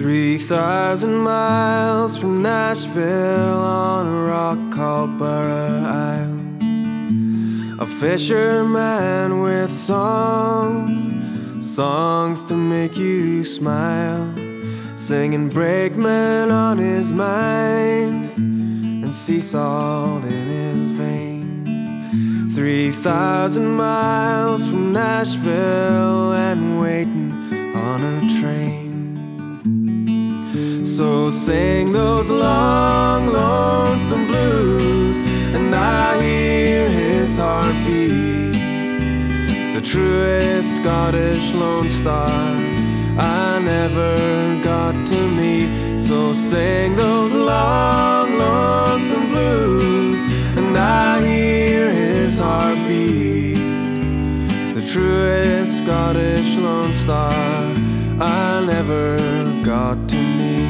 3,000 miles from Nashville on a rock called Burra Isle. A fisherman with songs to make you smile, singing brakeman on his mind and sea salt in his veins. 3,000 miles from Nashville and waiting on a train. So sing those long, lonesome blues, and I hear his heartbeat, the truest Scottish Lone Star I never got to meet. So sing those long, lonesome blues, and I hear his heartbeat, the truest Scottish Lone Star I never got to meet.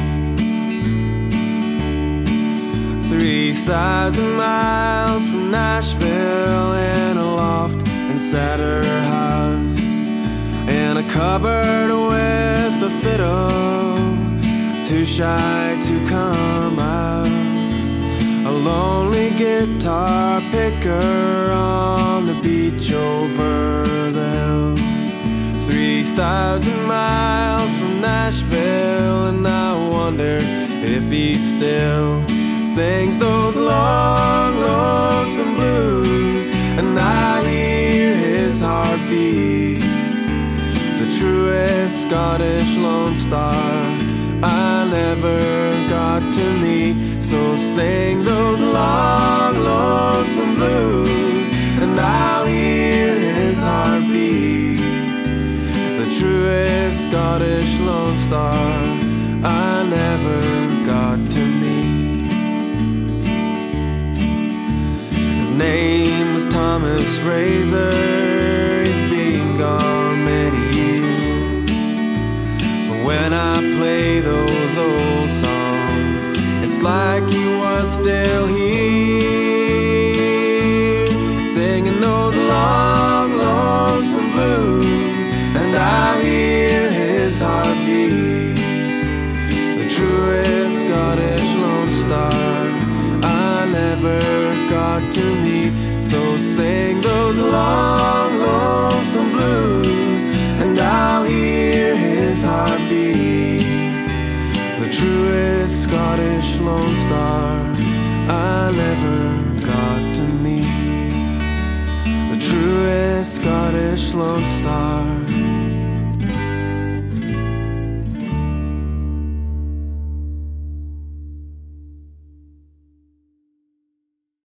3,000 miles from Nashville, in a loft inside her house, in a cupboard with a fiddle, too shy to come out, a lonely guitar picker on the beach over the hill. 3,000 miles from Nashville, and I wonder if he still sings those long, lonesome blues, and I hear his heartbeat, the truest Scottish Lone Star I never got to meet. So sing those long, lonesome blues, and I'll hear his heartbeat, the truest Scottish Lone Star I never got to meet. His name was Thomas Fraser, he's been gone many years, but when I play those old songs, it's like he was still here, singing those long, lonesome blues, and I hear his heartbeat, the truest Scottish Lone Star I never got to meet. So sing those long, lonesome blues, and I'll hear his heartbeat, the truest Scottish Lone Star I never got to meet, the truest Scottish Lone Star